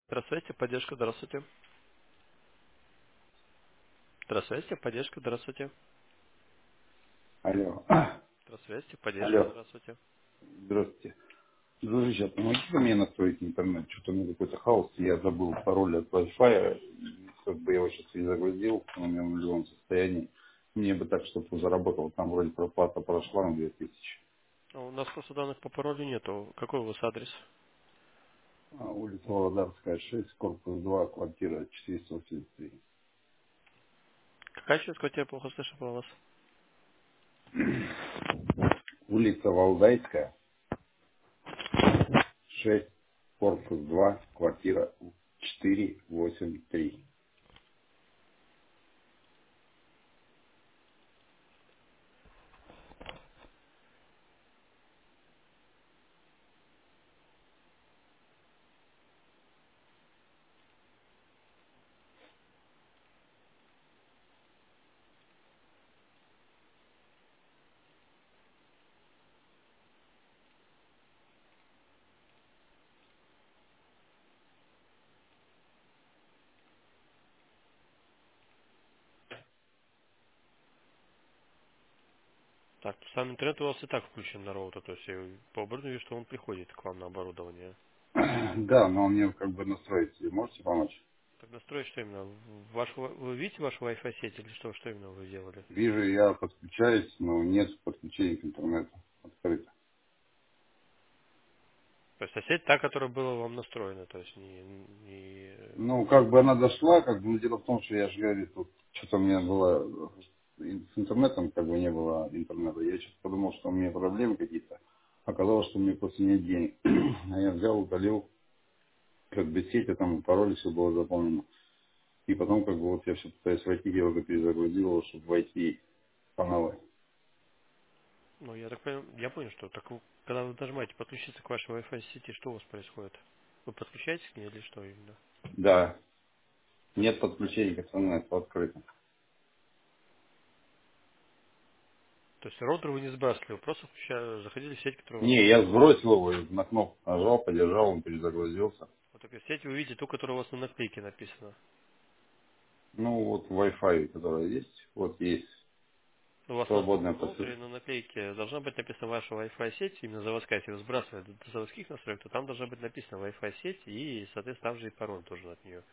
Здравствуйте, поддержка, здравствуйте. Здравствуйте, поддержка, здравствуйте. Алло. Здравствуйте, поддержка, Алло. здравствуйте. Здравствуйте. Дружище, а помогите мне настроить интернет? Что-то у меня какой-то хаос. Я забыл пароль от Wi-Fi. Как бы я его сейчас перезагрузил, он у меня в нулевом состоянии. Мне бы так, чтобы заработал. Там вроде проплата прошла на 2000. У нас просто данных по паролю нету. Какой у вас адрес? Улица Володарская, 6, корпус 2, квартира 483. Какая часть квартиры, плохо слышу про вас? Улица Валдайская, 6, корпус 2, квартира 483. Так, сам интернет у вас и так включен на роутер, то есть я по оборудованию, что он приходит к вам на оборудование. Да, но мне как бы настроить можете помочь? Так настроить что именно? Вы видите вашу Wi-Fi сеть или что именно вы делали? Вижу, я подключаюсь, но нет подключения к интернету. Открыто. То есть сеть та, которая была вам настроена, то есть не Ну, как бы она дошла, как бы, но дело в том, что я же говорю, тут что-то у меня было с интернетом, как бы не было интернета. Я сейчас подумал, что у меня проблемы какие-то. Оказалось, что у меня просто нет денег. А я взял, удалил, как бы сеть, а там пароль все было заполнено. И потом, как бы, вот я все пытаюсь войти, я уже перезагрузил его, чтобы войти по новой. Ну, я так понял, я понял, что так когда вы нажимаете подключиться к вашей Wi-Fi сети, что у вас происходит? Вы подключаетесь к ней или что именно? Да, нет подключения к интернету, открыто. То есть роутер вы не сбрасывали, вы просто заходили в сеть, которая у вас Не, я настроена. сбросил его, и на кнопку нажал, подержал, он перезагрузился. Вот такая сеть вы видите ту, которая у вас на наклейке написана. Ну, вот Wi-Fi, который есть, вот есть У вас на свободная роутере посылка. на наклейке должна быть написана ваша Wi-Fi сеть, именно заводская. Если вы сбрасывали до заводских настроек, то там должна быть написана Wi-Fi сеть и, соответственно, там же и пароль тоже от нее.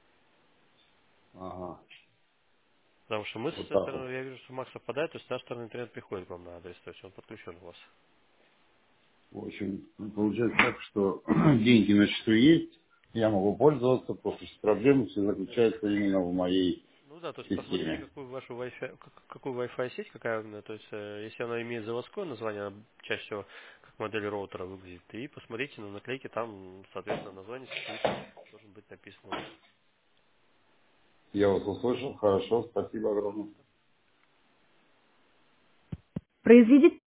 Ага, Потому что мы, вот со так вот. стороны, я вижу, что Макс совпадает, то есть с нашей стороны интернет приходит к вам на адрес, то есть он подключен у вас. В общем, получается так, что деньги на счету есть, я могу пользоваться, просто проблема все заключается именно в моей Ну да, то есть посмотрите, системе. какую вашу Wi-Fi, какую Wi-Fi сеть, какая именно, то есть если она имеет заводское название, она чаще всего как модель роутера выглядит, и посмотрите на наклейке, там, соответственно, название сети должен быть написано у вас. Я вас услышал, хорошо, спасибо огромное. Произведите